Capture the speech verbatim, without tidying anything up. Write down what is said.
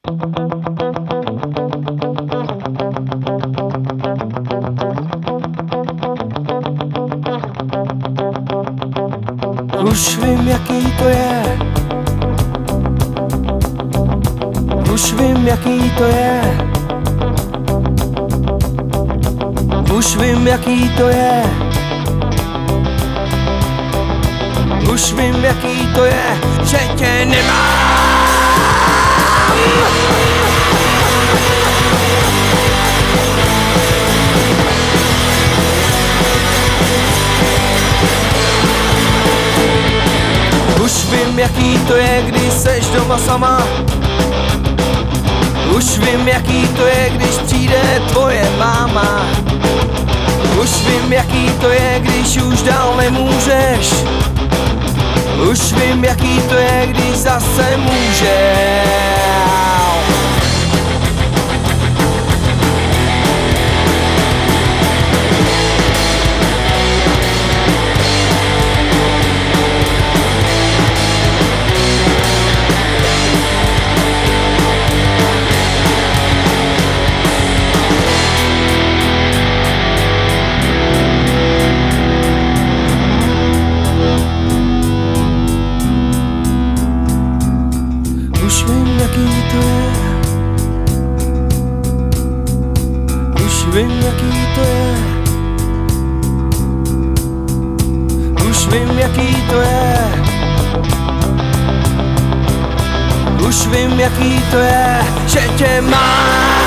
Už vím, jaký to je. Už vím, jaký to je. Už vím, jaký to je. Už vím, jaký to je, že tě nemám. Už vím, jaký to je, když seš doma sama. Už vím, jaký to je, když přijde tvoje máma. Už vím, jaký to je, když už dál nemůžeš. Už vím, jaký to je, když zase můžeš. Už vím, jaký to je. Už vím, jaký to je. Už vím, jaký to je. Už vím, jaký to je, že tě mám.